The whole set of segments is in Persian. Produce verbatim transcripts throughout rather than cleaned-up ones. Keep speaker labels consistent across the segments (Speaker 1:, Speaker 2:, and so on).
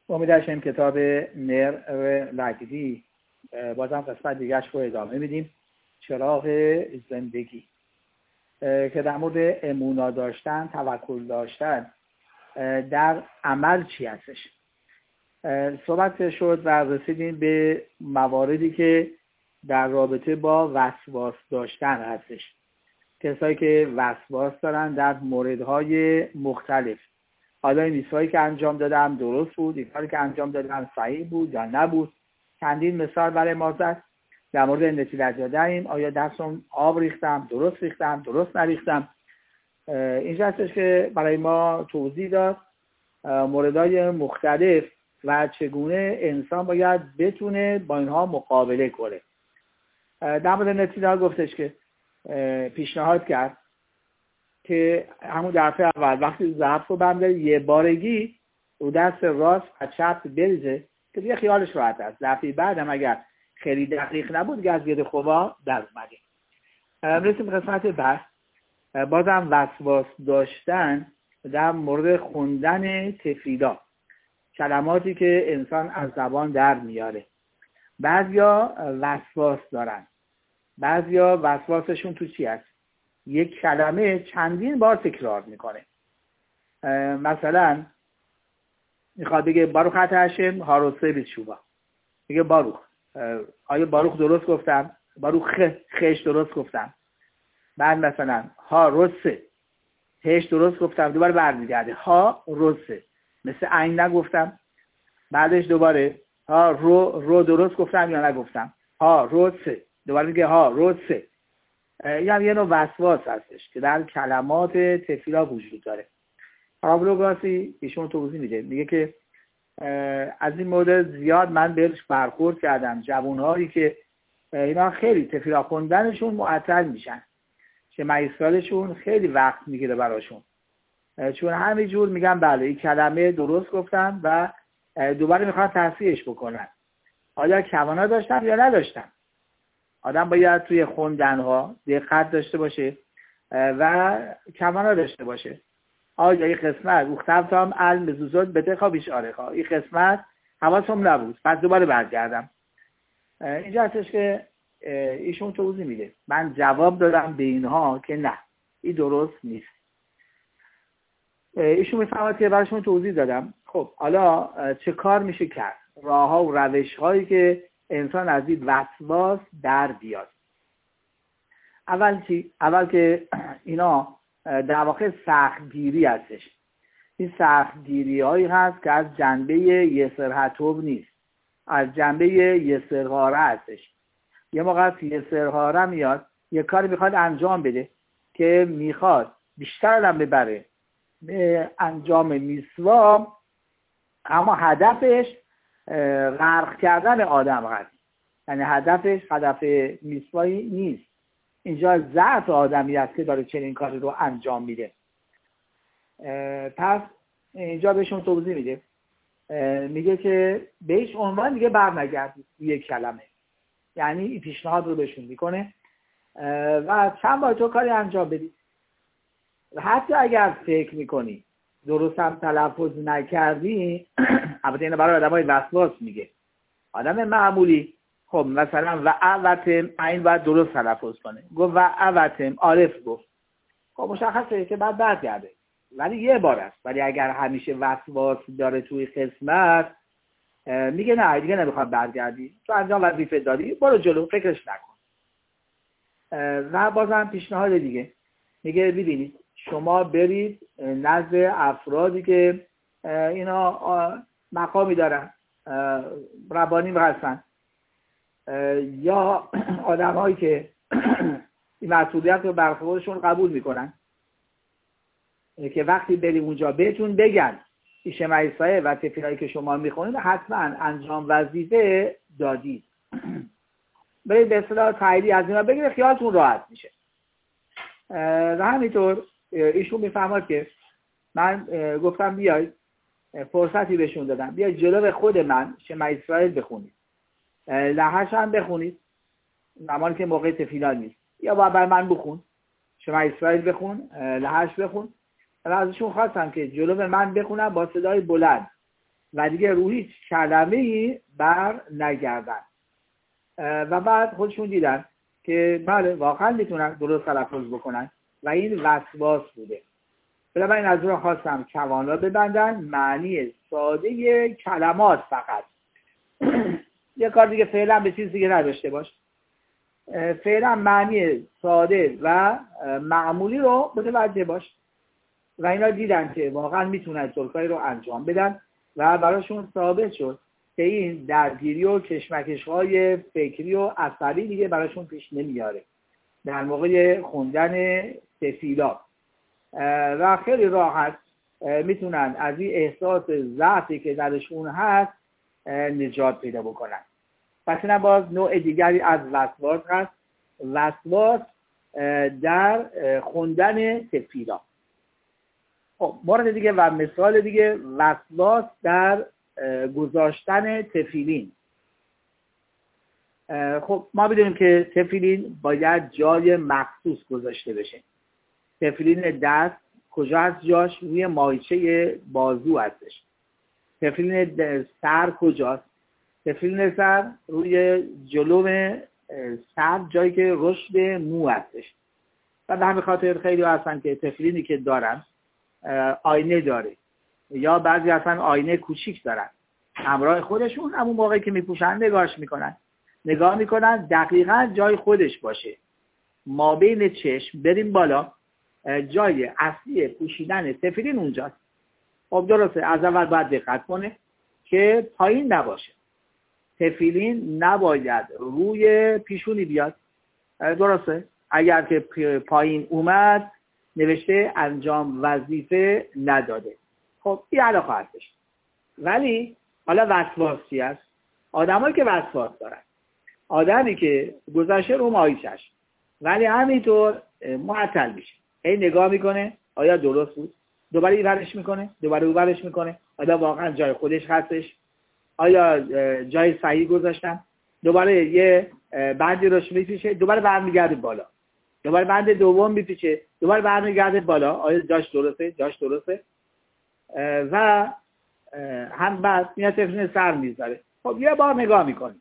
Speaker 1: امید داشتیم کتاب نر لگدی بازم قسمت دیگرش رو ادامه میدیم، چراغ زندگی، که در مورد امونا داشتن، توکل داشتن در عمل چی هستش صحبت شد و رسیدیم به مواردی که در رابطه با وسواس داشتن هستش. کسایی که وسواس دارن در موردهای مختلف، حالا این چیزهایی که انجام دادم درست بود، این کاری که انجام دادم صحیح بود یا نبود. چندین مثال برای ما زد. در مورد نتیجه دادیم، آیا دستم آب ریختم، درست ریختم، درست نریختم. اینجا هستش که برای ما توضیح داد موردهای مختلف و چگونه انسان باید بتونه با اینها مقابله کنه. در مورد نتیجه گفتش که پیشنهاد کرد که همون دفعه اول وقتی ظرف رو برداره یه بارگی رو دست راست و چپ بریزه که دیگه خیالش راحت است. دفعه بعدم اگر خیلی دقیق نبود که از گرد خوبا در اومده. رسیم قسمت بحث، بازم وسواس داشتن در مورد خوندن تفیدا، کلماتی که انسان از زبان در میاره. بعضیا وسواس دارن، بعضیا وسواسشون تو چی هست؟ یک کلمه چندین بار تکرار میکنه. مثلا میخواد بگه باروخ هشم هاروسه بیشوبا، میگه باروخ. آیا باروخ درست گفتم؟ باروخ خ خش درست گفتم؟ بعد مثلا ها روسه هش درست گفتم، دوباره برمیگرده ها روسه، مثل عین نگفتم. بعدش دوباره ها رو رو درست گفتم یا نگفتم؟ ها روسه، دوباره میگه ها روسه. یعنی یه نوع وسواس هستش که در کلمات تفیلا وجود داره. پاولوگاسی ایشون توضیح میده، میگه که از این مورد زیاد من بهش برخورد کردم. جوانهایی که اینا خیلی تفیلا خوندنشون معطل میشن، که مایسترالشون خیلی وقت میگیره براشون، چون همینجور میگن بله این کلمه درست گفتم و دوباره میخوان تصحیحش بکنن. آیا کوانا داشتم یا نداشتم؟ آدم باید توی خوندنها دقت داشته باشه و کوانا داشته باشه. آیا این قسمت اختفتم علم زوزاد بده خوابیش آره خواه این قسمت حواسم نبود، پس دوباره برگردم. اینجا هستش که ایشون توضیح میده. من جواب دادم به اینها که نه، این درست نیست. ایشون میفهمد که براشون توضیح دادم. خب حالا چه کار میشه کرد؟ راه ها و روش هایی که انسان از این وسواس در بیاد. اول چی؟ اول که اینا در واقع سختگیری هستش. این سختگیری هایی هست که از جنبه یسرهتوب نیست، از جنبه یسرهاره هستش. یه موقع یسرهاره میاد یه کاری میخواد انجام بده که میخواد بیشتر آدم ببره به انجام میسوا، اما هدفش غرق کردن آدم هست. یعنی هدفش هدف میسوایی نیست. اینجا ضعف آدمی است که داره چنین کاری رو انجام میده. پس اینجا بهشون توضیح میده، میگه که بهش عنوان دیگه بر نگردید یک کلمه. یعنی این پیشنهاد رو بهشون میکنه و چند بار تو کاری انجام بدید. و حتی اگر فکر میکنی درست هم تلفظ نکردی، البته اینو برای آدمای وسواس میگه. آدم معمولی خب مثلا و اوتم این باید درست تلفظ کنه، گفت و اوتم عارف گفت، خب مشخصه که بعد برگرده، ولی یه بار است. ولی اگر همیشه وسواس داره توی قسمت، میگه نه دیگه نمیخواد برگردی، تو انجام وظیفه داری، برو جلو، فکرش نکن. و بازم پیشنهاد دیگه میگه ببینید شما برید نزد افرادی که اینا مقامی دارن، ربانی هستن، یا آدم هایی که این مسئولیت رو بر خودشون قبول میکنن، که وقتی بریم اونجا بهتون بگن این شمعیسایه و تفیلایی که شما میخونید حتما انجام وظیفه دادید. برید به اصطلاح تاییدی از اینا بگیره، خیالتون راحت میشه. و همینطور ایشون میفهمد که من گفتم بیاید، فرصتی بهشون دادم بیاید جلو خود من شمع اسرائیل بخونید، لحش هم بخونید، زمانی که موقع تفیلا نیست، یا باید بر من بخون، شمع اسرائیل بخون، لحش بخون. و ازشون خواستم که جلو من بخونم با صدای بلند، و دیگه روی هیچ کلمه‌ای بر نگردن. و بعد خودشون دیدن که بله واقعا میتونن درست تلفظ بکنن و این وسواس بوده. بنابراین از اون خواستم کوانا ببندن معنی ساده کلمات فقط. یه کار دیگه فعلا به چیز دیگه نداشته باش. فعلا معنی ساده و معمولی رو متوجه باش. و اینا دیدن که واقعا میتونن طرقایی رو انجام بدن و براشون ثابت شد که این درگیری و کشمکش‌های فکری و عصبی دیگه براشون پیش نمیاره در موقع خوندن تفیلا و خیلی راحت میتونن از این احساس ضعفی که درشون هست نجات پیدا بکنن. پس این باز نوع دیگری از وسواس هست، وسواس در خوندن تفیلا. خب مورد دیگه و مثال دیگه وسواس در گذاشتن تفیلین. خب ما بدونیم که تفیلین باید جای مخصوص گذاشته بشه. تفیلین دست کجا هست جاش؟ روی ماهیچه بازو هستش. تفیلین سر کجاست؟ تفیلین سر روی جلو سر جایی که رشد مو هستش. و به همین خاطر خیلی هستن که تفیلینی که دارن آینه داره یا بعضی اصلا آینه کوچیک دارن همراه خودشون، همون موقعی که میپوشن نگاهش میکنن نگاه میکنن دقیقا جای خودش باشه، ما بین چشم بریم بالا، جای اصلی پوشیدن تفیلین اونجاست. خب درسته، از اول باید دقت کنه که پایین نباشه. تفیلین نباید روی پیشونی بیاد. درسته، اگر که پایین اومد نوشته انجام وظیفه نداده. خب این علاقه هستش. ولی حالا وسواس چی است؟ آدمایی که وسواس دارن، آدمی که گذاشته رو ماهیچش ولی همینطور معطل میشه، این نگاه میکنه آیا درست بود، دوباره اینورش میکنه دوباره اونورش میکنه، آیا واقعا جای خودش هستش، آیا جای صحیح گذاشتم، دوباره یه بندی روش میپیشه دوباره برمیگرده بالا، دوباره بند دوم میپیچه دوباره برمیگرده بالا، آیا جاش درسته جاش درسته و هم بعد میاد تفیلین سر میذاره. خب یه بار نگاه میکنی،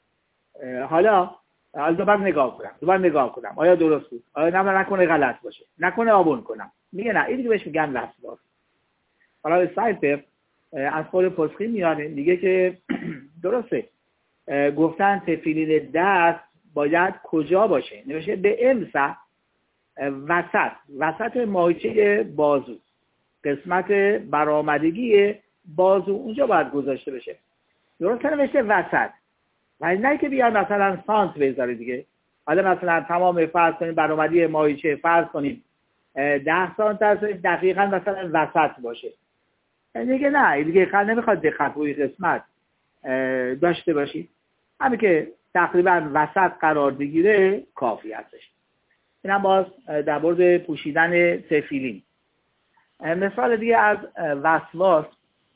Speaker 1: حالا از دوباره نگاه کنم دوباره نگاه کنم آیا درست بود، آیا نه نکنه غلط باشه، نکنه آبون کنم. میگه نه، این دیگه بهش میگن وسواس. حالا سایپر از خود پسخی میاره میگه که درسته گفتن تفیلین دست باید کجا باشه، نوشته به امسح وسط وسط ماهیچه بازو، قسمت برآمدگی بازو اونجا باید گذاشته بشه. درسته نوشته وسط، ولی نه که بیان مثلا سانت بذاره دیگه. حالا مثلا تمام فرض کنیم برآمدی ماهیچه فرض کنیم ده سانت هست، دقیقاً مثلا وسط باشه. دیگه نه، دیگه خیلی نمیخواد دقت روی قسمت داشته باشید، همین که تقریبا وسط قرار بگیره کافی هستش. این هم باز در مورد پوشیدن تفیلین. مثال دیگه از وسواس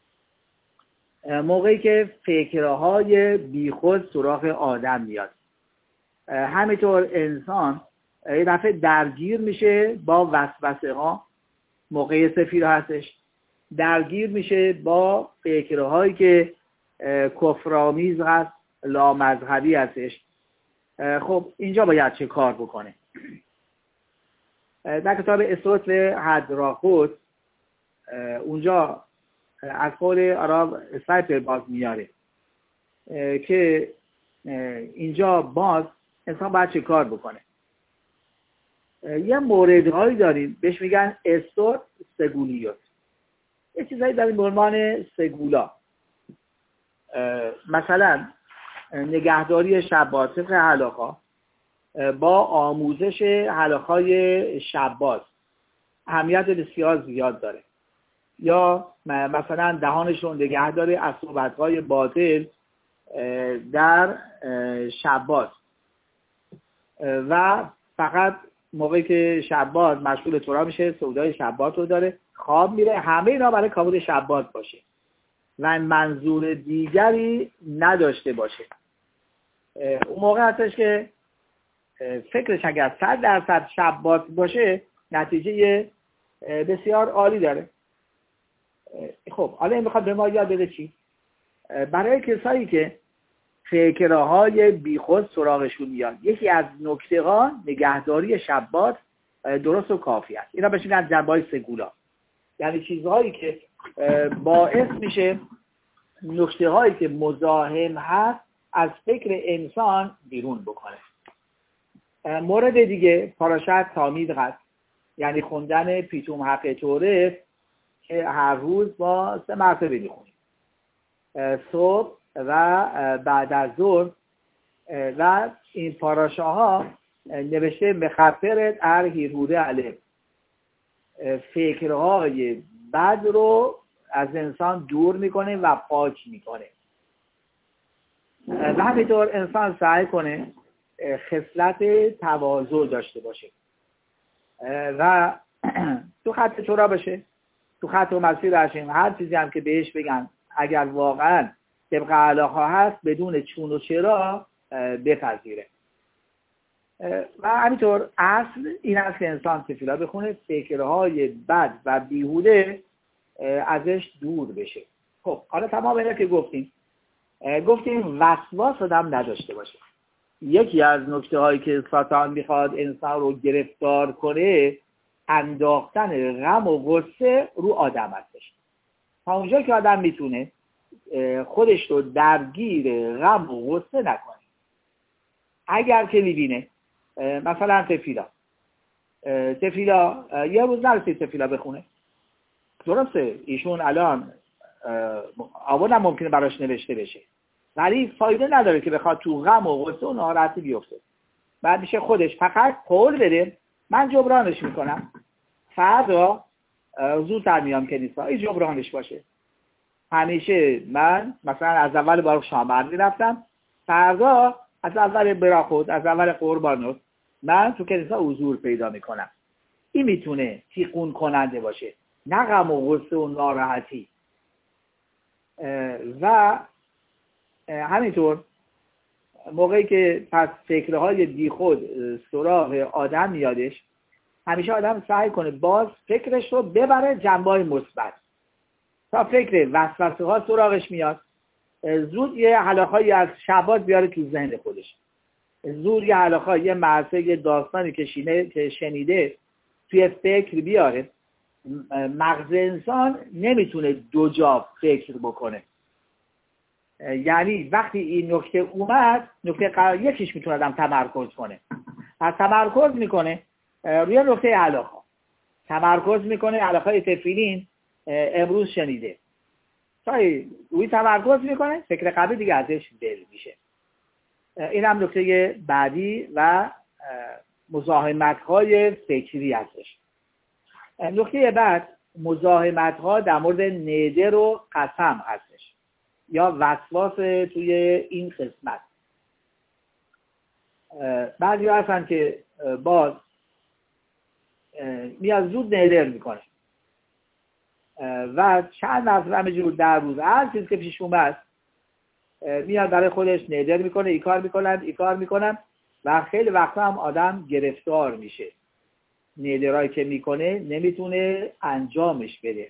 Speaker 1: موقعی که فکرهای بیخود سراغ آدم میاد. همینطور انسان یه دفعه درگیر میشه با وسوسه ها موقع تفیلا هستش، درگیر میشه با فکرهایی که کفرآمیز هست، لامذهبی هستش. خب اینجا باید چه کار بکنه؟ در کتاب استوتل هدراخوت اونجا از قول آراب سایپر باز میاره که اینجا باز انسان باید چه کار بکنه. یه موردهایی داریم بهش میگن استور سگولیوت، یه چیزایی داریم به عنوان سگولا، مثلا نگهداری شباز طبق حلاقا با آموزش حلاقای شباز اهمیت بسیار زیاد داره، یا مثلا دهانشون نگه داره از صحبت‌های باطل در شباز و فقط موقعی که شباز مشغول تورا میشه سودای شباز رو داره، خواب میره، همه اینا برای کابود شباز باشه و منظور دیگری نداشته باشه. اون موقع هستش که فکرش اگر صد درصد شباز باشه نتیجه بسیار عالی داره. خب حالا این میخواد به ما یاد بده چی؟ برای کسایی که فکرهای بیخود سراغشون میاد، یکی از نکته ها نگهداری شبات درست و کافی است. اینا بهش میگن جنبه‌های سگولا، یعنی چیزهایی که باعث میشه نکته هایی که مزاحم هست از فکر انسان بیرون بکنه. مورد دیگه پاراشت تامید هست، یعنی خوندن پیتوم حق توره که هر روز با سه مرتبه میخونیم، صبح و بعد از ظهر. و این پاراشاها نوشته مخفرت ار هیروره علیه، فکرهای بد رو از انسان دور میکنه و پاک میکنه. و همینطور انسان سعی کنه خصلت تواضع داشته باشه و تو خط چرا باشه، تو خط و مسیر هاشیم. هر چیزی هم که بهش بگن اگر واقعا طبق علاقه هست بدون چون و چرا بپذیره. و همینطور اصل این است که انسان تفیلا بخونه، فکرهای بد و بیهوده ازش دور بشه. خب حالا تمام اینا که گفتیم گفتیم وسواس آدم نداشته باشه. یکی از نکته هایی که ساتان میخواد انسان رو گرفتار کنه انداختن غم و غصه رو آدم هستش. تا اونجا که آدم میتونه خودش رو درگیر غم و غصه نکنه. اگر که میبینه مثلا تفیلا تفیلا یه روز نرسید تفیلا بخونه، درسته ایشون الان آوردن ممکنه براش نوشته بشه، ولی فایده نداره که بخواد تو غم و غصه و ناراحتی بیفته. بعد میشه خودش فقط قول بده من جبرانش میکنم، فردا زودتر میام کنیسا، این جبرانش باشه. همیشه من مثلا از اول بار شام میرفتم، فردا از اول براخود، از اول قربانوت من تو کنیسا حضور پیدا میکنم. این میتونه تیقون کننده باشه، نه غم و غصه و ناراحتی. و همینطور موقعی که پس فکرهای بی خود سراغ آدم میادش، همیشه آدم سعی کنه باز فکرش رو ببره جنبه‌های مثبت. تا فکر وسوسه ها سراغش میاد، زود یه حلاخایی از شبات بیاره تو ذهن خودش، زود یه حلاخایی، یه معرفه، یه داستانی که شینه که شنیده توی فکر بیاره. مغز انسان نمیتونه دو جا فکر بکنه، یعنی وقتی این نکته اومد، نکته قرار یکیش میتونه آدم تمرکز کنه. پس تمرکز میکنه روی نکته علاقه، تمرکز میکنه علاقه تفیلین امروز شنیده، تایی روی تمرکز میکنه، فکر قبلی دیگه ازش دل میشه. این هم نکته بعدی و مزاحمت های فکری هستش. نکته بعد مزاحمت ها در مورد نذر و قسم هستش یا وسواس توی این قسمت. بعضی ها هستن که باز میاد زود نذر میکنه و چند مرتبه همینجور در روز هر چیز که پیش اومد میاد برای خودش نذر میکنه، ای کار میکنن ای کار میکنن و خیلی وقتا هم آدم گرفتار میشه. نذرایی که میکنه نمیتونه انجامش بده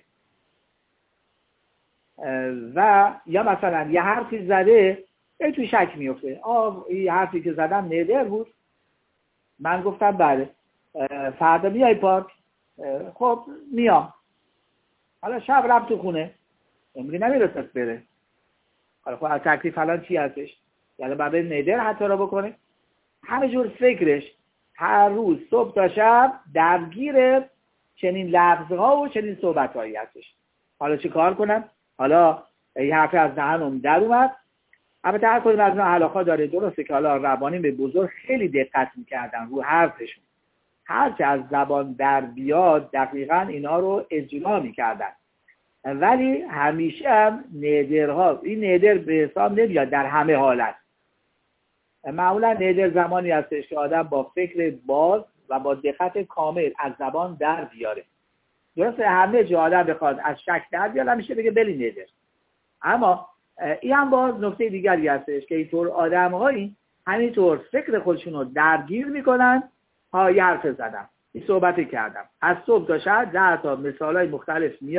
Speaker 1: و یا مثلا یه حرفی زده ای توی شک میفته، آه این حرفی که زدم نذر بود، من گفتم بله فردا میای پارک، خب میام. حالا شب رفت تو خونه امری نمیرسد بره، حالا خب از تکلیف الان چی هستش؟ یعنی بعد نذر حتی را بکنه. همینجور فکرش هر روز صبح تا شب درگیر چنین لفظها و چنین صحبتهایی هستش. حالا چی کار کنم؟ حالا این حرفی از دهنم در اومد. البته هر کدوم از اینا علاقه داره، درسته که حالا ربانی به بزرگ خیلی دقت میکردن رو حرفشون، هر چه از زبان در بیاد دقیقاً اینا رو اجرا میکردن، ولی همیشه هم نذرها، این نذر به حساب نمیاد در همه حالت. معمولا نذر زمانی هستش که آدم با فکر باز و با دقت کامل از زبان در بیاره. درسته همه جا آدم بخواد از شک در بیاره میشه بگه بلی نذر، اما این هم باز نکته دیگری هستش که اینطور آدم‌هایی همینطور فکر خودشون رو درگیر میکنن. ها یه حرف زدم، این صحبتی کردم، از صبح تا شب ده تا مثالای مختلف میاره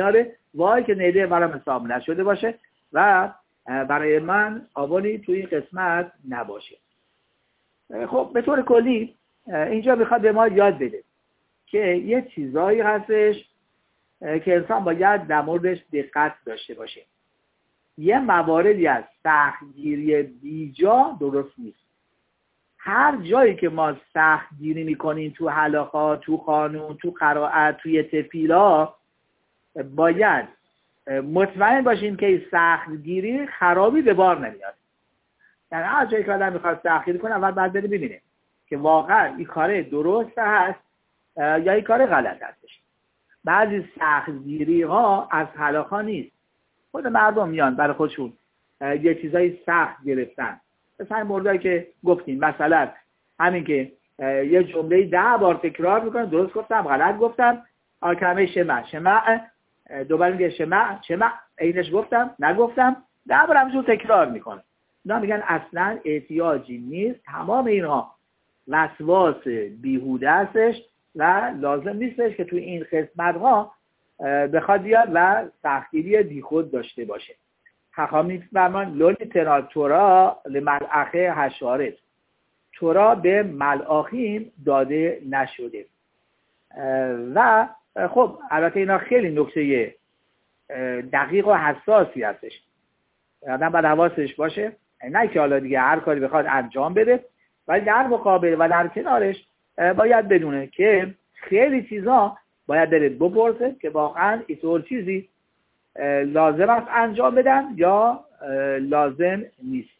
Speaker 1: وای که نیده برام حساب نشده باشه و برای من آبانی توی این قسمت نباشه. خب به طور کلی اینجا میخواد به ما یاد بده که یه چیزایی هستش که انسان باید در موردش دقت داشته باشه. یه مواردی از سختگیری بیجا درست نیست. هر جایی که ما سختگیری میکنیم تو حلاقه، تو قانون، تو قرائت، توی تفیلا، باید مطمئن باشیم که سختگیری خرابی به بار نمیاد. یعنی هر جایی که آدم میخواد سختگیری کنه اول باید بره ببینه که واقعا این کار درست هست یا این کار غلط هستش. بعضی سختگیری ها از حلاقه نیست، خود مردم میان برای خودشون یه چیزای سخت گرفتن. مثلا این موردایی که گفتیم، مثلا همین که یه جمله ده بار تکرار میکنن، درست گفتم غلط گفتم، کلمه شمع شمع دوباره میگه شمع شمع، اینش گفتم نگفتم، ده بار همشون تکرار میکنه. اینا میگن اصلا احتیاجی نیست، تمام اینها وسواس بیهوده هستش و لازم نیستش که توی این قسمت ها بخواد بیاد و سختگیری بیخود داشته باشه. حقا میفرمان لولی تنا تورا لملعخه حشارت، تورا به ملعاخین داده نشده. و خب البته اینا خیلی نکته دقیق و حساسی هستش، آدم باید حواسش باشه، نه که حالا دیگه هر کاری بخواد انجام بده، ولی در مقابل و در کنارش باید بدونه که خیلی چیزا باید بره بپرسه که واقعا اینطور چیزی لازم است انجام بدن یا لازم نیست.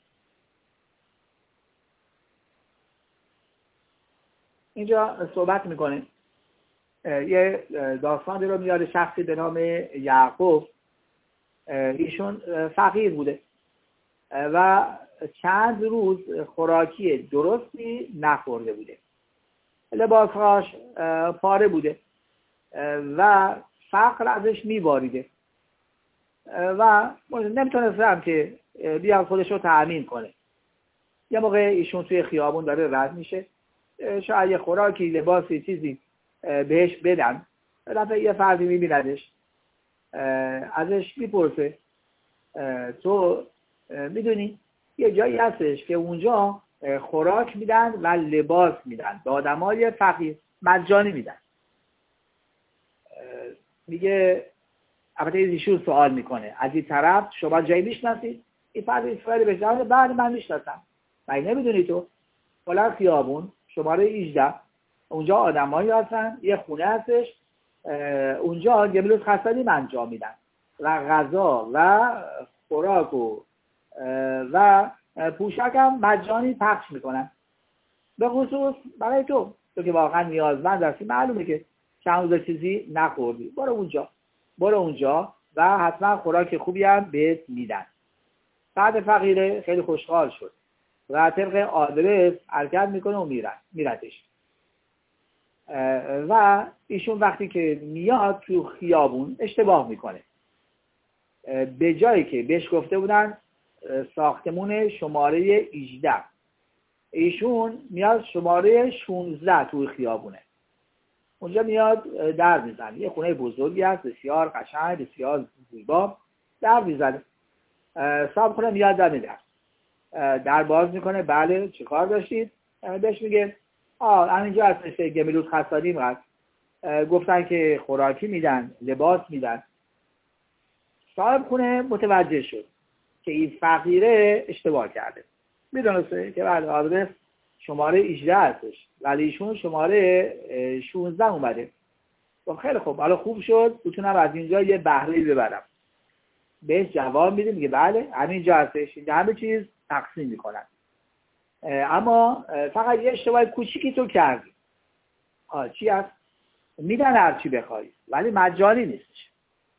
Speaker 1: اینجا صحبت میکنه، یه داستانی رو میاره شخصی به نام یعقوب. ایشون فقیر بوده و چند روز خوراکی درستی نخورده بوده، لباسهاش پاره بوده و فقر ازش میباریده و نمیتونستم که بیاد خودش رو تأمین کنه. یه موقع ایشون توی خیابون داره رد میشه، شاید یه خوراکی، لباسی، چیزی بهش بدن، دفعه یه فردی میبیندش، ازش میپرسه تو میدونی یه جایی هستش که اونجا خوراک میدن و لباس میدن به آدمای فقیر، مجانی میدن. میگه البته ایشون سوال میکنه از این طرف شما جایی میشناسید؟ این فرد اسرائیل بهش جواب بعد من میشناسم. مگه نمیدونی تو فلان خیابون شماره هجده اونجا آدمایی هستن، یه خونه هستش، اونجا گملوس خستانی انجام میدن و غذا و خوراک و و پوشک هم مجانی پخش میکنن، به خصوص برای تو تو که واقعا نیازمند هستی، معلومه که چند روز چیزی نخوردی، برو اونجا برو اونجا و حتما خوراک خوبی هم بهت میدن. بعد فقیره خیلی خوشحال شد و طبق آدرس حرکت میکنه و میرن میرتش و ایشون وقتی که میاد تو خیابون اشتباه میکنه. به جایی که بهش گفته بودن ساختمون شماره هجده، ایشون میاد شماره شانزده توی خیابونه. اونجا میاد در میزنه، یه خونه بزرگی هست، بسیار قشنگ، بسیار زیبا، در میزنه. صاحب خونه میاد در میدن، در باز میکنه، بله چه کار داشتید؟ بهش میگه آه همینجا هستش که گملوس خستانیم هست، گفتن که خوراکی میدن، لباس میدن. صاحب خونه متوجه شد که این فقیره اشتباه کرده، میدونسته که بله آدرس شماره هجده هستش ولی ایشون شماره شانزده اومده. خب خیلی خوب، حالا خوب شد بتونم از اینجا یه بهره‌ای ببرم. بهش جواب میده، میگه بله همینجا هستش، اینجا همه چیز تقسیم میکنن، اما فقط یه اشتباه کوچیکی تو کردی. آه چی هست؟ میدن هر چی بخوای ولی مجانی نیستش،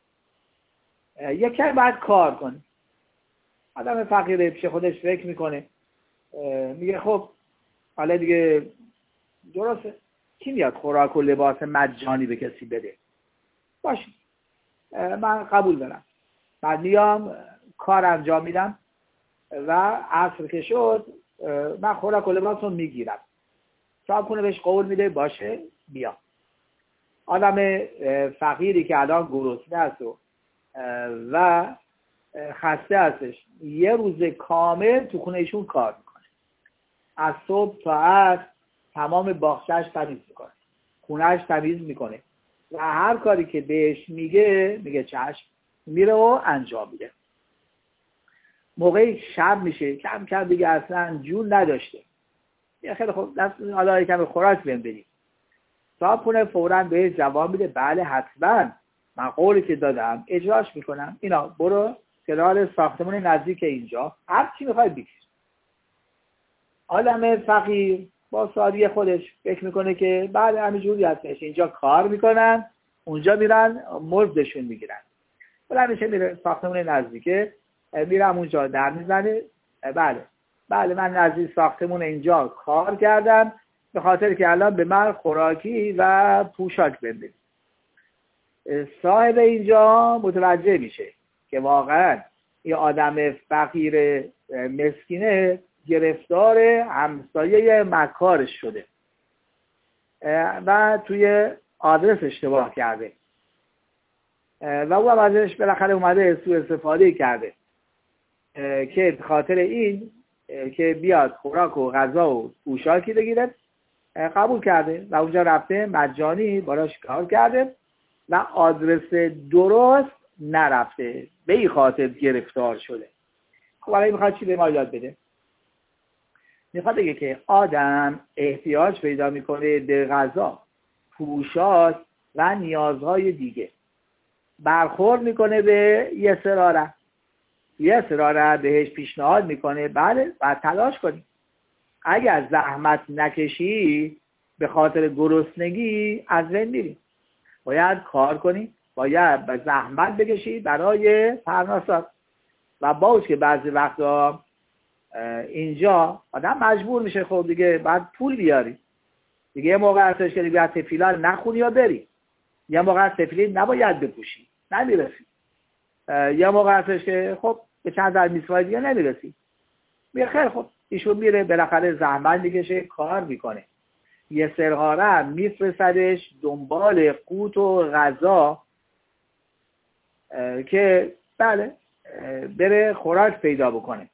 Speaker 1: یکی باید کار کنی. آدم فقیره پیش خودش فکر میکنه، میگه خب حالا دیگه درسته، کی میاد خوراک و لباس مجانی به کسی بده؟ باشه من قبول دارم، بعد میام کار انجام میدم و عصر که شد من خوراک و لباس رو میگیرم. صاحب خونه بهش قول میده باشه بیا. آدم فقیری که الان گرسنه است و و خسته هستش، یه روز کامل تو خونه ایشون کار میکنه، از صبح تا عصر تمام باغچه‌اش تمیز میکنه، خونه‌اش تمیز میکنه و هر کاری که بهش میگه میگه چشم، میره و انجام میده. موقعی شب میشه کم کم دیگه اصلا جون نداشته، یه خیلی خوب دست حالا یکم خوراک بهم بدید، صاحب خونه فوراً بهش جواب میده بله حتما، من قولی که دادم اجراش میکنم، اینا برو کنار ساختمون نزدیک اینجا هر چی میخوای بگیر. آدم فقیر با سادگی خودش فکر میکنه که بله همینجوری هستش، اینجا کار میکنن اونجا میرن مزدشون میگیرن، بله میشه میره ساختمون نزدیکه، میرم اونجا در میزنه، بله بله من نزدیک ساختمون اینجا کار کردم به خاطر که الان به من خوراکی و پوشاک بده. صاحب اینجا متوجه میشه که واقعا این آدم فقیر مسکینه گرفتار همسایه مکارش شده و توی آدرس اشتباه کرده و او هم ازش بالاخره اومده سوء استفاده کرده که به خاطر این که بیاد خوراک و غذا و پوشاکی بگیره قبول کرده و اونجا رفته مجانی باراش کار کرده و آدرس درست نرفته، به این خاطر گرفتار شده. خب الان میخواد چی به ما یاد بده؟ میخواد بگه که آدم احتیاج پیدا میکنه به غذا، پوشاک و نیازهای دیگه، برخورد میکنه به یه سراره، یه سراره بهش پیشنهاد میکنه بله باید تلاش کنی، اگر زحمت نکشی به خاطر گرسنگی از بین میری، باید کار کنی، باید به زحمت بکشی برای پرناسات. و باز که بعضی وقتا اینجا آدم مجبور میشه خب دیگه باید پول بیاری دیگه، یه موقع هستش که دیگه تفیلا نخونی یا بری، یه موقع تفیلی نباید بپوشی نمیرسی، یه موقع هستش که خب به چند در میسوای دیگه نمیرسی، میره خیلی خب ایشون میره بالاخره زحمت میکشه کار میکنه، یه سرهاره میفرستدش دنبال قوت و غذا که بله بره خوراک پیدا بکنه.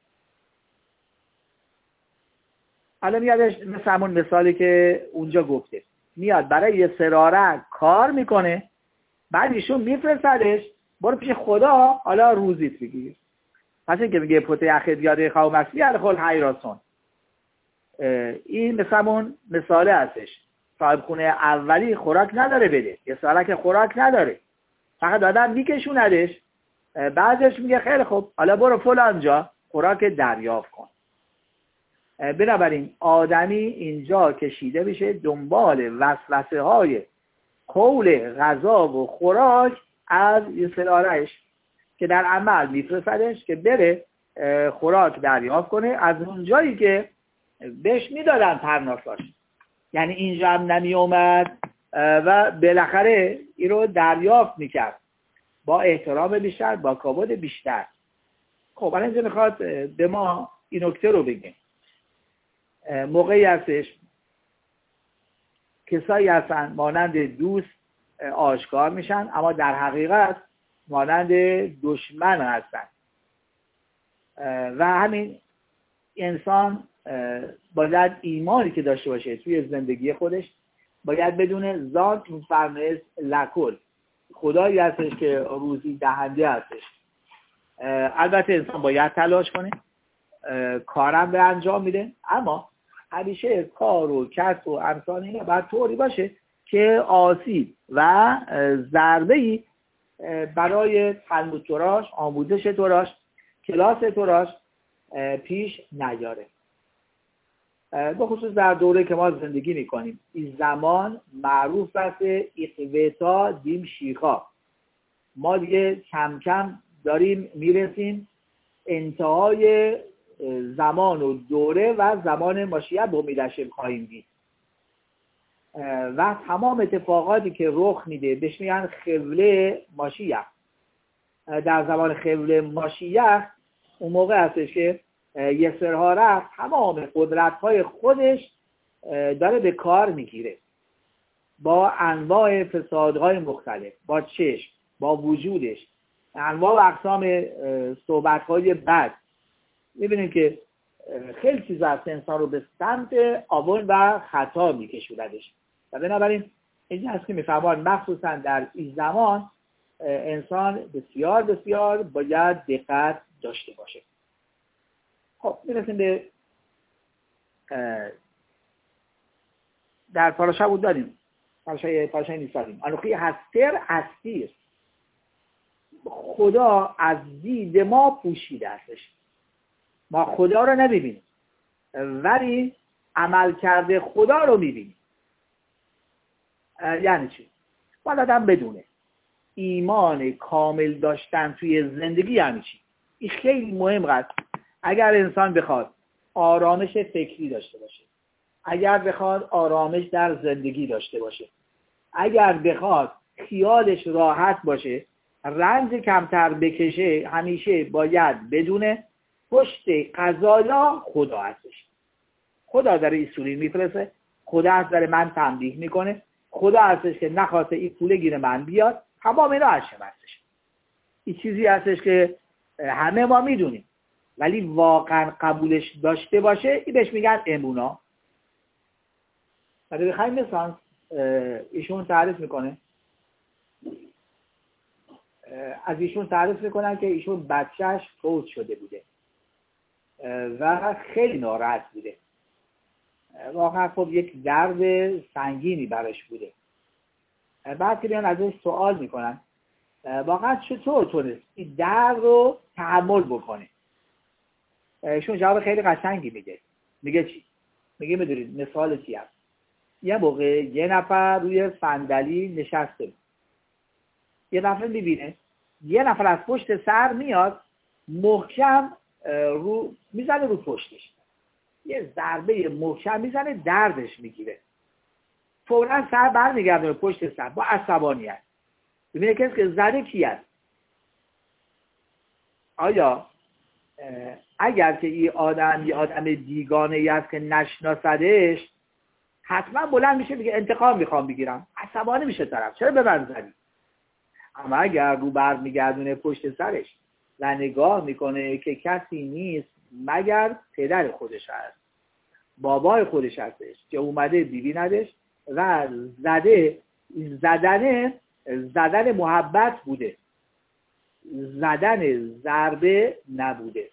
Speaker 1: الان میادش مثل همون مثالی که اونجا گفته، میاد برای یه سراره کار میکنه، بعد ایشون میفرستدش برو پیش خدا حالا روزیت بگیر. پس این که میگه پوته اخید یاده خواه مسیح الخل حیراسون، این مثل همون مثاله هستش، صاحب خونه اولی خوراک نداره بده، یه ساله که خوراک نداره فقط آدم میکشوندش، بعضش میگه خیلی خوب حالا برو فلان جا خوراک دریافت کن. بنابراین آدمی اینجا کشیده بشه دنبال وسوسه های قول غذا و خوراک از یه سرارهش که در عمل میفرستدش که بره خوراک دریافت کنه از اون جایی که بهش میدادن پرناساش، یعنی اینجا هم نمی اومد و بالاخره این رو دریافت میکرد با احترام بیشتر، با کبود بیشتر. خب الان اینجا میخواد به ما این نکته رو بگیم، موقعی هستش کسایی هستن مانند دوست آشکار میشن اما در حقیقت مانند دشمن هستن و همین انسان باید ایمانی که داشته باشه توی زندگی خودش، باید بدون ذات فرمز لکل خدایی هستش که روزی دهنده هستش. البته انسان باید تلاش کنه، کارم به انجام میده، اما همیشه کار و کسب و امثال اینا باید طوری باشه که آسیب و ضربه‌ای برای تعلیم توراش، آموزش توراش، کلاس توراش پیش نیاره. به خصوص در دوره که ما زندگی میکنیم این زمان معروف است اقویتا دیم شیخا، ما دیگه کم کم داریم میرسیم انتهای زمان و دوره و زمان ماشیه با میدشم خواهیم دید و تمام اتفاقاتی که رخ میده بهش میگن خوله ماشیه. در زمان خوله ماشیه اون موقع هستش که یه سرها رفت تمام قدرت‌های خودش داره به کار میگیره با انواع فسادهای مختلف، با چشم، با وجودش، انواع و اقسام صحبت‌های بد می‌بینیم که خیلی چیزا از انسان رو به سمت آون و خطا می‌کشوندش. و بنابراین این هست که می‌فرمایند مخصوصا در این زمان انسان بسیار بسیار باید دقت داشته باشه. خب میرسیم به در پاراشا بود داریم پاراشای پاراشای نیستیم انوخی هستر استیر، خدا از دید ما پوشیده هستش، ما خدا رو نمیبینیم ولی عمل کرده خدا رو میبینیم. یعنی چی؟ باید آدم بدونه ایمان کامل داشتن توی زندگی یعنی چی. این خیلی مهم است. اگر انسان بخواد آرامش فکری داشته باشه، اگر بخواد آرامش در زندگی داشته باشه، اگر بخواد خیالش راحت باشه، رنج کمتر بکشه، همیشه باید بدونه پشت قضایا خدا هستش. خدا داره این سوری میفرسته، خدا هست داره من تنبیه میکنه، خدا هستش که نخواسته این پول گیر من بیاد. تمام اینا از چه هستش؟ این چیزی هستش که همه ما میدونیم ولی واقعا قبولش داشته باشه این بهش میگن امونا. ولی بخوایم مثلا ایشون تعریف میکنه، از ایشون تعریف میکنن که ایشون بچهش فوت شده بوده و خیلی ناراحت بوده. واقعا خب یک درد سنگینی براش بوده. بعد که بیان ازش سوال میکنن واقعا چطور تونست این درد رو تحمل بکنه، ایشون جواب خیلی قشنگی میده. میگه چی؟ میگه میدونید مثال چی هست؟ یه موقع یه نفر روی صندلی نشسته بود، یه دفعه میبینه یه نفر از پشت سر میاد محکم رو میزنه رو پشتش، یه ضربه محکم میزنه، دردش میگیره. فوراً سر برمیگردونه پشت سر با عصبانیت. ببینه کسی که زده کی است. آیا اگر که این آدم یه آدم بیگانه ای است که نشناسدش، حتما بلند میشه میگه انتقام میخوام بگیرم، عصبانی میشه طرف، چرا به من زدی؟ اما اگر رو برمیگردونه پشت سرش و نگاه میکنه که کسی نیست مگر پدر خودش هست، بابای خودش هستش که اومده ببیندش و زده، زدن زدن محبت بوده، زدن ضربه نبوده،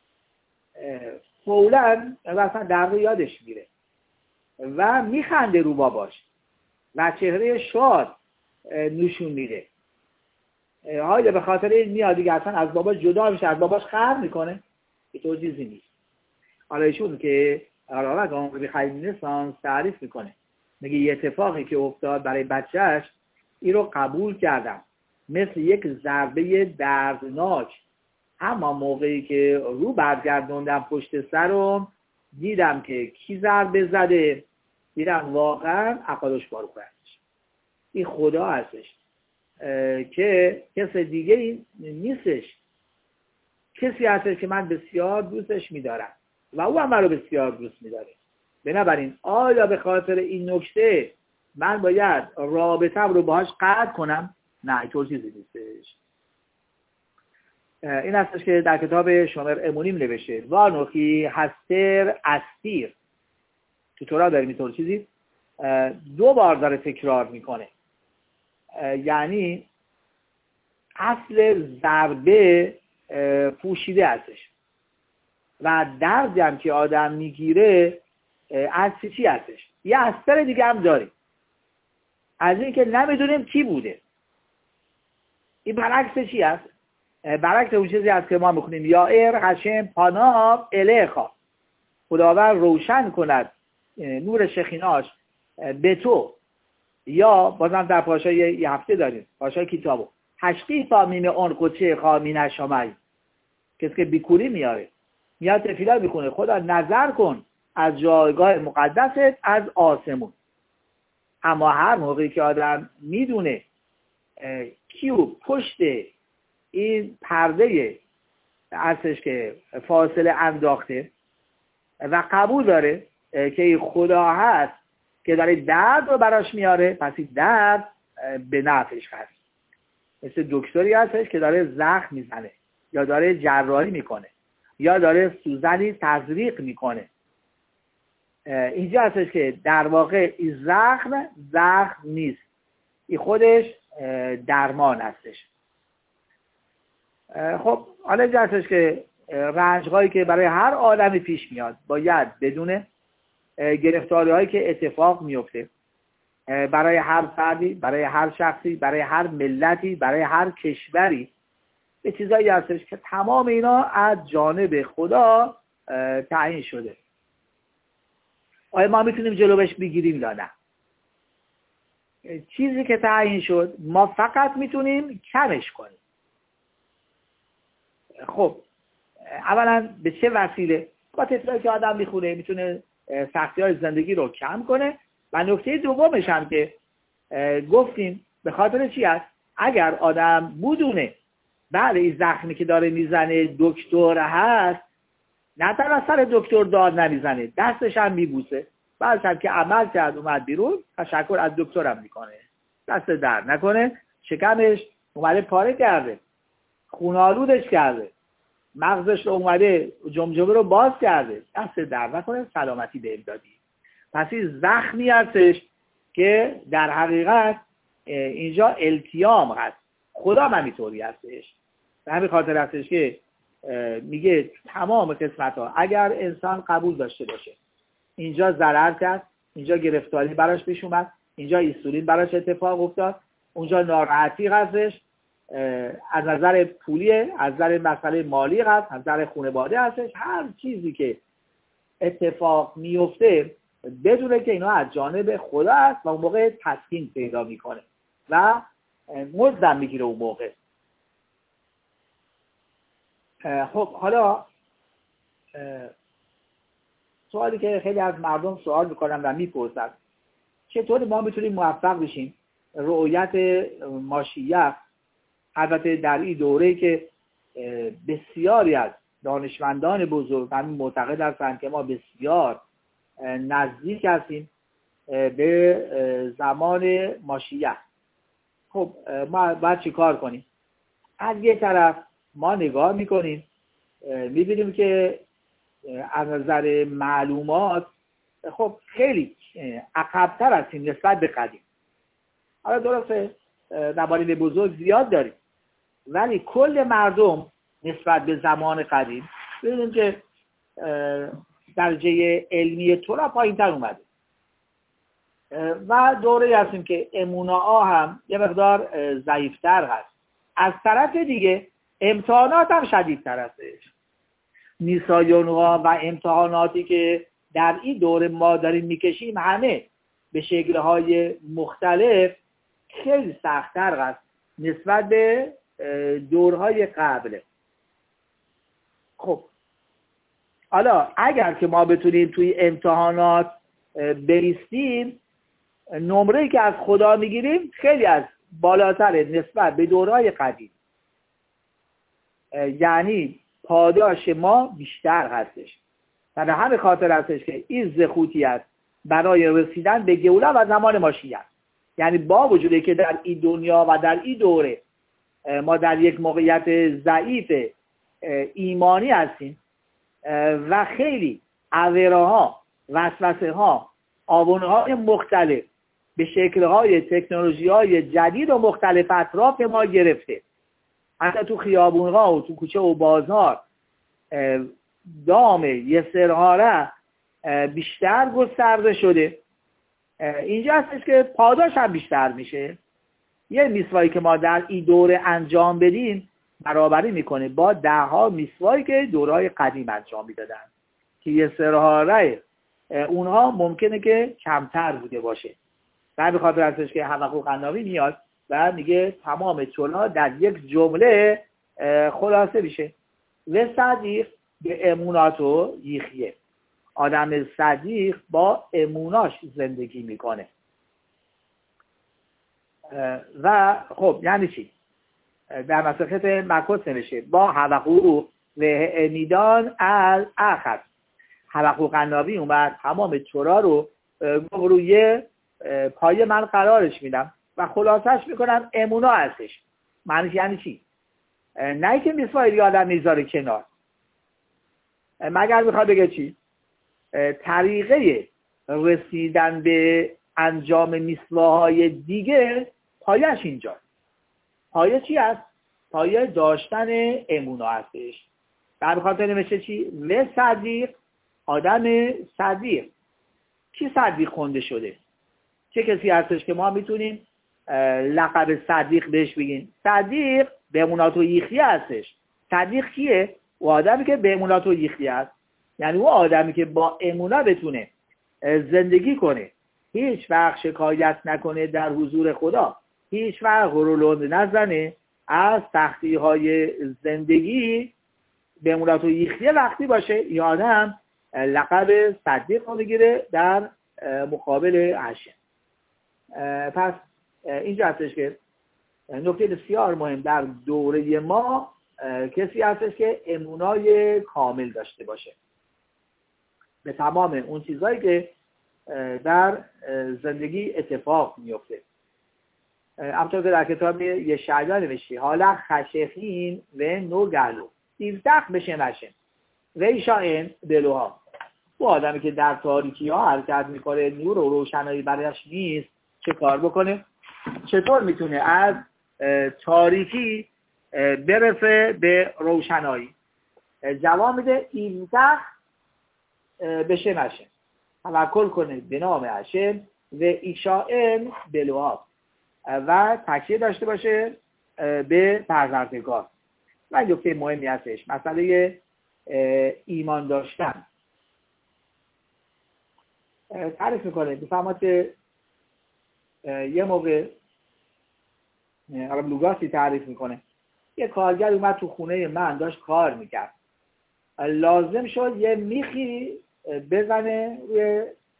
Speaker 1: فولاً اصلا درد یادش میره و میخنده رو باباش و چهره شاد نشون میده. حالا به خاطر این میاد دیگه اصلا از باباش جدا میشه، از باباش خرد میکنه. این طور چیزی نیست. حالا ایشون که حالا آقا بخواهیم نسان تعریف میکنه، میگه یه اتفاقی که افتاد برای بچهش این رو قبول کردم مثل یک ضربه دردناک. اما موقعی که رو برگردوندم پشت سرم دیدم که کی ضربه زده، دیدم واقعا عقادش بارو هستش. این خدا هستش که کس دیگه نیستش، کسی هستش که من بسیار دوستش میدارم و او هم من رو بسیار دوست میداره. بنابراین آیا به خاطر این نکته من باید رابطم رو باهاش قطع کنم؟ نه، اینطور چیزی نیستش. این هستش که در کتاب شومر امونیم نوشته وانوخی هستر استیر. تو تورا داریم اینطور چیزی دو بار داره تکرار میکنه. یعنی اصل ضربه پوشیده هستش و دردی هم که آدم میگیره از چی هستش. یه اثر دیگه هم داره از این که نمیدونیم کی بوده. این برعکس چی هست؟ برعکس اون چیزی هست که ما میخونیم یا ایر هشم پاناب الیخا، خداوند روشن کند نور شخیناش به تو. یا بازم در پاشای یه هفته داریم پاشای کتابو هشتی فامین اون قدچه خامین هشامای، کسی که بیکوری میاره میاد تفیلا میکنه خدا نظر کن از جایگاه مقدست از آسمون. اما هر موقعی که آدم میدونه کیو پشت این پرده هستش که فاصله انداخته و قبول داره که این خدا هست که داره درد رو براش میاره، پس این درد به نفعش هست. مثل دکتری هستش که داره زخم میزنه یا داره جراحی میکنه یا داره سوزنی تزریق میکنه. اینجا هستش که در واقع این زخم زخم نیست، این خودش درمان هستش. خب حالا اینجا هستش که رنج‌هایی که برای هر آدمی پیش میاد باید بدونه گرفتاری هایی که اتفاق میفته برای هر فردی، برای هر شخصی، برای هر ملتی، برای هر کشوری، به چیزایی هستش که تمام اینا از جانب خدا تعیین شده. آیا ما میتونیم جلوش بگیریم یا نه؟ چیزی که تعیین شد ما فقط میتونیم کمش کنیم. خب اولا به چه وسیله؟ با تفسیری که آدم میخونه میتونه سختی های زندگی رو کم کنه. و نکته دومش هم که گفتیم به خاطر چی است؟ اگر آدم بدونه بله این زخمی که داره میزنه دکتر هست، نه تنها سر دکتر داد نمیزنه، دستش هم میبوسه، بعدش هم که عمل کرد اومد بیرون تشکر از دکترم میکنه، دست درد نکنه، شکمش اومده پاره کرده، خونالودش کرده، مغزش رو اومده جمجمه رو باز کرده، دست درد نکنه، سلامتی بهم دادی. پس این زخمی هستش که در حقیقت اینجا التیام هست. خدا هم اینطوری هستش. به همین خاطر هستش که میگه تمام قسمت ها اگر انسان قبول داشته باشه، اینجا ضرر کرد، اینجا گرفتاری براش پیش اومد، اینجا اینسولین براش اتفاق افتاد، اونجا ناراحتی هستش، از نظر پولی، از نظر مسئله مالی هست، از نظر خانواده هستش، هر چیزی که اتفاق میفته بدونه که اینا از جانب خدا است و اون موقع تسکین پیدا میکنه و مزدم میگیره اون موقع. خب حالا سوالی که خیلی از مردم سوال میکنن و میپرسن چطور ما میتونیم موفق بشیم رؤیت ماشیخ، البته در این دوره که بسیاری از دانشمندان بزرگ همین معتقد هستند که ما بسیار نزدیک هستیم به زمان ماشیخ. خب ما باید چی کار کنیم؟ از یک طرف ما نگاه میکنیم میبینیم که از نظر معلومات خب خیلی عقب‌تر هستیم نسبت به قدیم. حالا درسته نبالین بزرگ زیاد داریم، ولی کل مردم نسبت به زمان قدیم ببینیم که درجه علمی طور پایین تر اومده و دوره هستیم که اموناها هم یه مقدار ضعیفتر هست. از طرف دیگه امتحانات هم شدیدتر هستش. نیسایونها و امتحاناتی که در این دوره ما داریم میکشیم همه به شکل‌های مختلف خیلی سخت‌تر هست نسبت به دورهای قبل. خب حالا اگر که ما بتونیم توی امتحانات بریستیم، نمره‌ای که از خدا میگیریم خیلی از بالاتر نسبت به دورهای قدیم، یعنی پاداش ما بیشتر هستش. و به همین خاطر هستش که این زخوتی است برای رسیدن به گوله و زمان ماشیخ. یعنی با وجودی که در این دنیا و در این دوره ما در یک موقعیت ضعیف ایمانی هستیم و خیلی عویراها، وسوسه ها، آوانه های مختلف به شکل‌های تکنولوژی های جدید و مختلف اطراف ما گرفته، حتی تو خیابون‌ها و تو کوچه و بازار دام یه سرهاره بیشتر گسترده شده. اینجا هستش که پاداش هم بیشتر میشه. یه میسوایی که ما در این دوره انجام بدیم برابری میکنه با ده ها میسوایی که دورهای قدیم انجام میدادن که یه سرهاره اونها ممکنه که کمتر بوده باشه. و به خاطر هستش که حبقوق قناوی میاد و میگه تمام چولا در یک جمله خلاصه میشه. و صدیق به اموناتو یخیه. آدم صدیق با اموناش زندگی میکنه. و خب یعنی چی؟ در مساخت مکوس نمیشه با حبقوق و امیدان الاخر. حبقوق قناوی اومد تمام چورا رو روی پای من قرارش میدم و خلاصش میکنم امونا هستش. معنیش یعنی چی؟ نه که میسوای یه آدم میذاره کنار، مگر میخواد بگه چی؟ طریقه رسیدن به انجام میسواهای دیگه پایش اینجا. پایه چی هست؟ پایه داشتن امونا هستش. در خاطر نمیشه چی؟ و صدیق، آدم صدیق. کی صدیق خونده شده؟ چه کسی هستش که ما میتونیم لقب صدیق بهش بگیم؟ صدیق به امونات و یخی هستش. صدیق کیه؟ او آدمی که به امونات و یخی هست، یعنی او آدمی که با امونا بتونه زندگی کنه، هیچ وقت شکایت نکنه در حضور خدا، هیچ وقت غرولند نزنه، از سختی های زندگی به امونات و یخی وقتی باشه، این آدم لقب صدیق رو بگیره در مقابل هاشم. پس اینجا هستش که نکته بسیار مهم در دوره ما کسی هستش که امونای کامل داشته باشه به تمام اون چیزهایی که در زندگی اتفاق میفته. همطور که در کتاب یشعیا نوشته حالا خشخین و نو گلو دیفتخ بشه مشه و ایشاین دلوها. او آدمی که در تاریکی ها حرکت میکنه، نور و روشنایی برایش نیست، چه کار بکنه؟ چطور میتونه از تاریکی برسه به روشنایی؟ جواب میده ایفتخ بشه مشه، توکل کنه به نام هاشم و ایشاین دلوها و تکیه داشته باشه به پروردگار. و این نکته مهمی هستش، مسئله ایمان داشتن. تعریف میکنه بفهمات یه موقع عرب لوگاسی تعریف میکنه یه کارگر اومد تو خونه من داشت کار میکرد، لازم شد یه میخی بزنه روی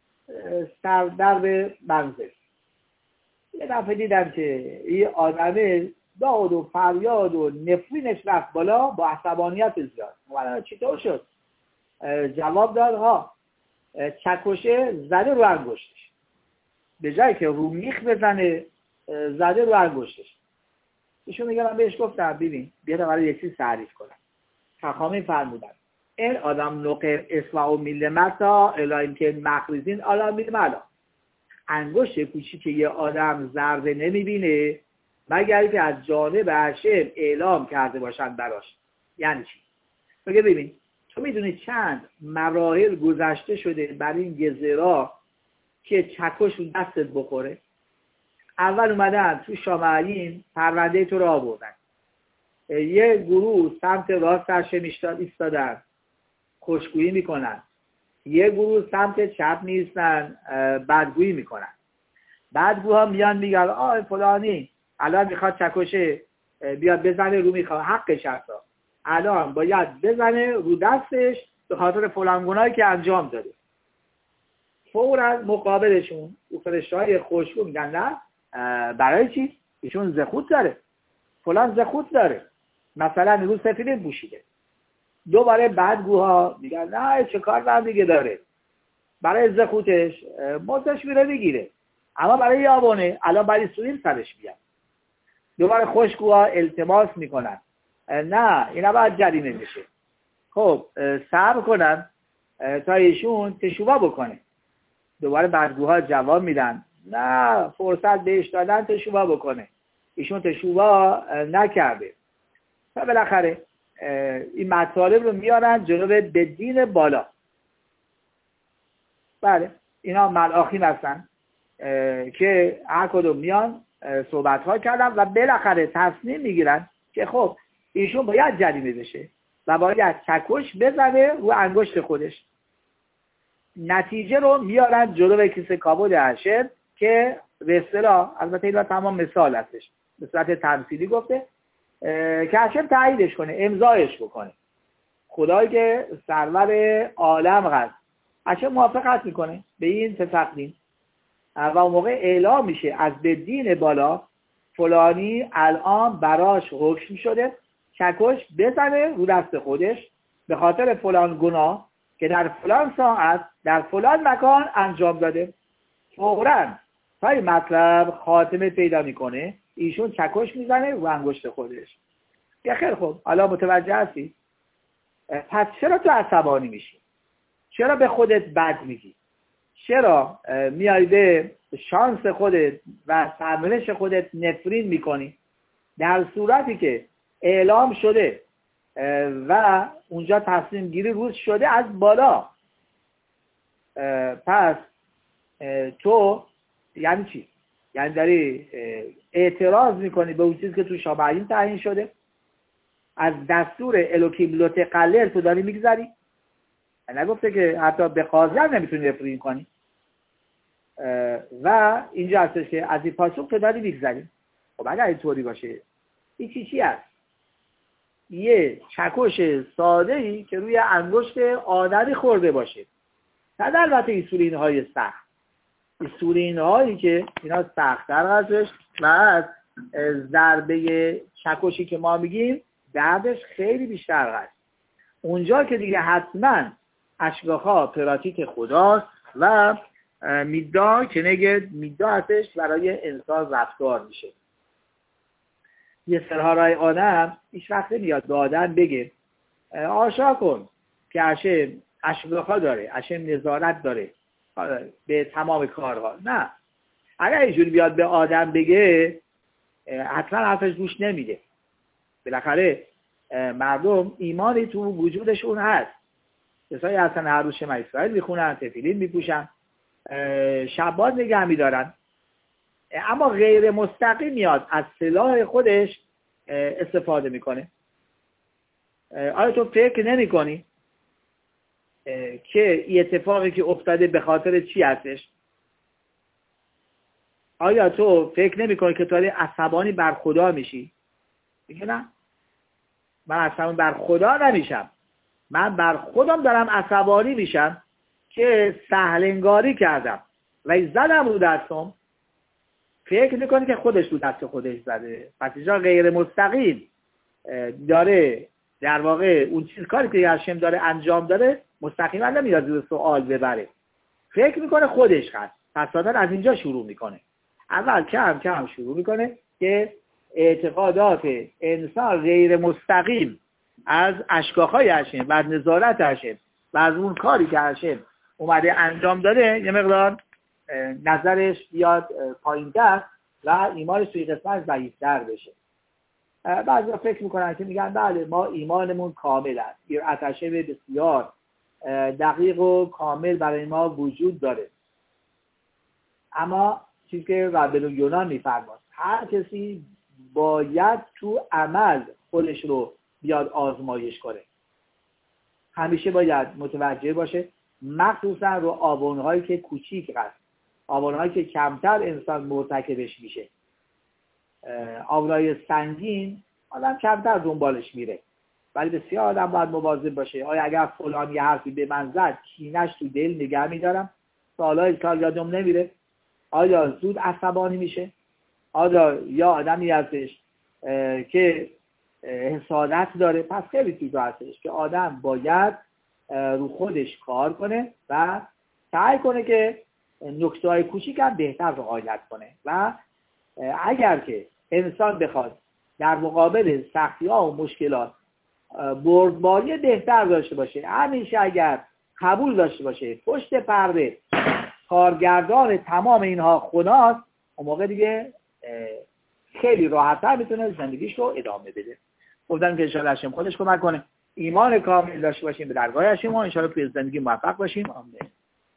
Speaker 1: سردرب منزل. یه دفعه دیدم که این آدمه داد و فریاد و نفرینش رفت بالا با عصبانیت زیاد. مولانا چطور شد؟ جواب داد ها چکشه زده رو انگشتش، به جایی که رو میخ بزنه زده رو انگشتش. ایشون میگه من بهش گفتم ببین بیاد برای یک چیز تعریف کنم. فخامین فرمودن این آدم نقر اصلاح و میلمتا الایم که مخریزین آلا میلملا. انگشت کوچی که یه آدم ذره نمیبینه مگر که از جانب هاشم اعلام کرده باشن براش. یعنی چی؟ بگه ببین تو میدونی چند مراحل گذشته شده بر این گزرا که چکش رو دستت بخوره؟ اول اومدن تو شامعین پرونده تو رو آوردن، یه گروه سمت راست هاشم ایستادن خوشگویی میکنن، یه گروه سمت چپ میستن بدگویی میکنن. بدگوها میان میگن آه فلانی الان میخواد چکشه بیاد بزنه رو میخواد حقش هست، الان باید بزنه رو دستش به خاطر فلان گناهی که انجام داده. فوراً مقابلشون او فرشته‌های خوشگو میگن نه برای چی؟ ایشون زخوت داره، فلان زخوت داره، مثلا رو سفیدین پوشیده. دوباره بدگوها میگن نه چه کار بر دیگه داره، برای زخوتش موزش میره بگیره، اما برای یابانه الان برای سویم سرش بیاد. دوباره خوشگوها التماس میکنن نه اینا باید جریمه بشه. خب صبر کنن تا ایشون تشوبه بکنه. دوباره بدگوها جواب میدن نه فرصت بهش دادن تشوبه بکنه، ایشون تشوبه نکرده. و بالاخره این مطالب رو میارن جلو به دین بالا. بله اینا ملاخین هستن که هر کدوم میان صحبت ها کردن و بالاخره تصمیم میگیرن که خب ایشون باید جریمه بشه و باید چکش بزنه رو انگشت خودش. نتیجه رو میارن جلو به کیسه کابود هاشم که به اصطلاح البته اینا تمام مثال هستش، به صورت تمثیلی گفته که هاشم تاییدش کنه، امضایش بکنه. خدایی که سرور عالم هست هاشم موافقت میکنه به این تفقدیم و اون موقع اعلام میشه از به دین بالا فلانی الان براش حکم شده چکش بزنه رو دست خودش به خاطر فلان گناه که در فلان ساعت در فلان مکان انجام داده. فوراً تا این مطلب خاتمه پیدا میکنه ایشون چکش میزنه رو انگشت خودش. یا خیلی خوب، حالا متوجه هستی؟ پس چرا تو عصبانی میشی؟ چرا به خودت بد میگی؟ چرا میای به شانس خودت و سرنوشت خودت نفرین میکنی؟ در صورتی که اعلام شده و اونجا تصمیم گیری روز شده از بالا. پس تو یعنی چی؟ یعنی داری اعتراض میکنی به اون چیزی که تو شابعین تعیین شده؟ از دستور الوکی متقلل تو داری میگذری؟ نگفته که حتی به قاضی نمیتونی نفرین کنی؟ و اینجا هستش که از این پاسخ تو داری میگذری. خب اگر اینطوری باشه این چی چی هست؟ یه چکش ساده ای که روی انگشت آدمی خورده باشه. نه در البته اینسولین های سخت، اینسولین هایی که اینا سخت‌تر هستش و از ضربه چکشی که ما میگیم دردش خیلی بیشتر هست. اونجا که دیگه حتما اشگاخا پراتیک خداست و میدا که نگه میدا هستش برای انسان رفتار میشه. یه سرها رای آدم هیچ وقت نمیاد به آدم بگه آشا کن که هشم اشگاخا داره، هشم نظارت داره به تمام کارها. نه، اگر اینجوری بیاد به آدم بگه حتما حرفش گوش نمیده. بالاخره مردم ایمانی تو وجودشون هست. کسایی هستن هر روز شمع اسرائیل میخونن، تفیلین میپوشن، شبان نگه میدارن، اما غیر مستقیم میاد از سلاح خودش استفاده میکنه. آیا تو فکر نمی کنی که این اتفاقی که افتاده به خاطر چی هستش؟ آیا تو فکر نمی کنی که تو عصبانی بر خدا میشی؟ میگه نه، من عصبانی بر خدا نمیشم، من بر خودم دارم عصبانی میشم که سهلنگاری کردم و زدم رو دستم. فکر میکنی که خودش رو دست خودش زده. پس اینجا غیر مستقیم داره در واقع اون چیز کاری که هشم داره انجام داره مستقیما نمیاد زیر سوال ببره. فکر میکنه خودش هست. پس دادن از اینجا شروع میکنه. اول کم کم شروع میکنه که اعتقادات انسان غیر مستقیم از اشکاخای هشم و از نظارت هشم و از اون کاری که هشم اومده انجام داده یه مقدار نظرش بیاد پایین‌تر و ایمانش توی قسمت ضعیف‌تر بشه. بعضیا فکر میکنن که میگن بله ما ایمانمون کامل است، این اتشه بسیار دقیق و کامل برای ما وجود داره. اما چیزی که ربن یونان میفرماد هر کسی باید تو عمل خودش رو بیاد آزمایش کنه. همیشه باید متوجه باشه، مخصوصا رو آبونهایی که کوچیک هست، آبونهایی که کمتر انسان مرتکبش میشه. آبونهای سنگین آدم کمتر دنبالش میره، ولی بسیار آدم باید مواظب باشه. آیا اگر فلان یه حرفی به من زد کینش تو دل نگه میدارم، سالهای سال یادم نمیره؟ آیا زود عصبانی میشه؟ آیا یا آدمی هستش که حسادت داره؟ پس خیلی چیزا هستش که آدم باید رو خودش کار کنه و سعی کنه که نکته‌های کوچیک هم بهتر رعایت کنه. و اگر که انسان بخواد در مقابل سختی‌ها و مشکلات بردباری بهتر داشته باشه، همیشه اگر قبول داشته باشه پشت پرده کارگردان تمام اینها خداست، اون موقع دیگه خیلی راحت‌تر میتونه زندگیش رو ادامه بده. گفتم که انشاءالله هشم خودش کمک کنه، ایمان کامل داشته باشیم به درگاه هشم و انشاءالله توی زندگی موفق باشیم. آمین.